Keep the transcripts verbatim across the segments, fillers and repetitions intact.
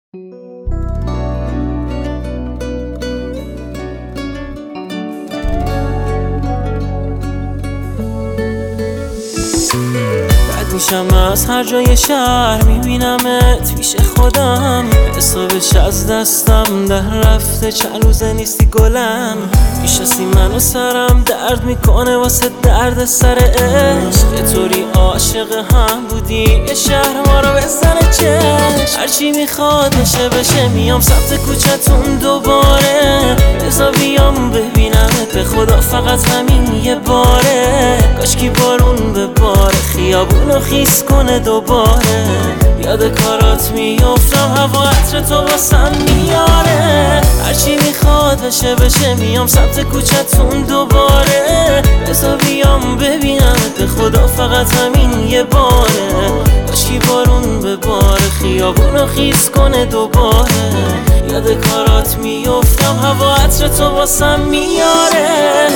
میشم از هر جای شهر میبینمت پیش خودم، حسابش از دستم در رفته، چند روزه نیستی گلم. میشستی منو سرم درد میکنه واسه درد سر عشق، یه طوری عاشق هم بودی یه شهر ما رو بزنه چشم. هرچی میخواد بشه بشه میام سمت کوچتون دوباره، بذار بیام ببینمت به خدا فقط همین یه باره. کاشکی بارون بباره خیابونو خیس کنه دوباره، یاد کارات میافتم هوا عطر تو واسم میاره. هرچی میخواد بشه بشه میام سمت کوچتون دوباره، بذار بیام ببینمت به خدا فقط همین یه باره. کاشکی بارون بباره خیابونو خیس کنه دوباره، یاد کارات میافتم هوا عطر تو واسم میاره.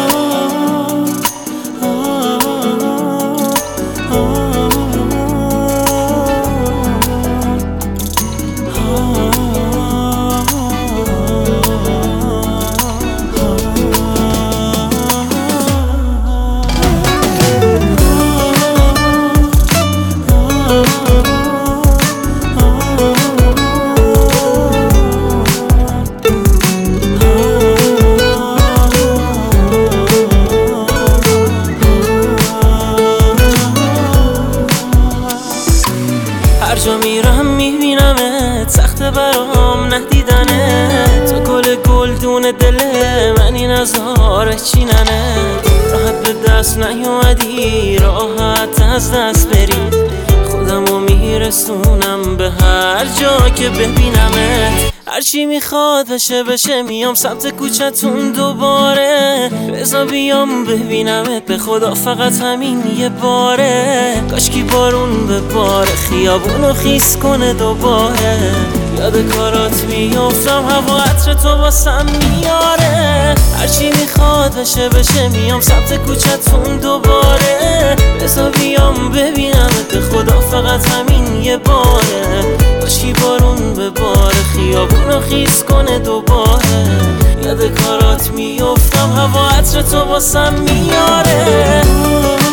هر جا میرم میبینمت، سخته برام ندیدنه، تو گل گلدون دله من این نظاره چیننه. راحت به دست نیومدی راحت از دست بری، خودمو میرسونم به هر جا که ببینمت. هرچی میخواد بشه بشه میام سمت کوچتون دوباره، بذار بیام ببینمت به خدا فقط همین یه باره. کاشکی بارون بباره خیابونو خیس کنه دوباره، یاد کارات میافتم هوا عطر تو واسم میاره. هرچی میخواد بشه بشه میام سمت کوچتون دوباره، بذار بیام ببینمت به خدا فقط همین یه باره. کاشکی بارون بباره خیابونو خیس کنه دوباره، یاد کارات میافتم هوا عطر تو واسم میاره.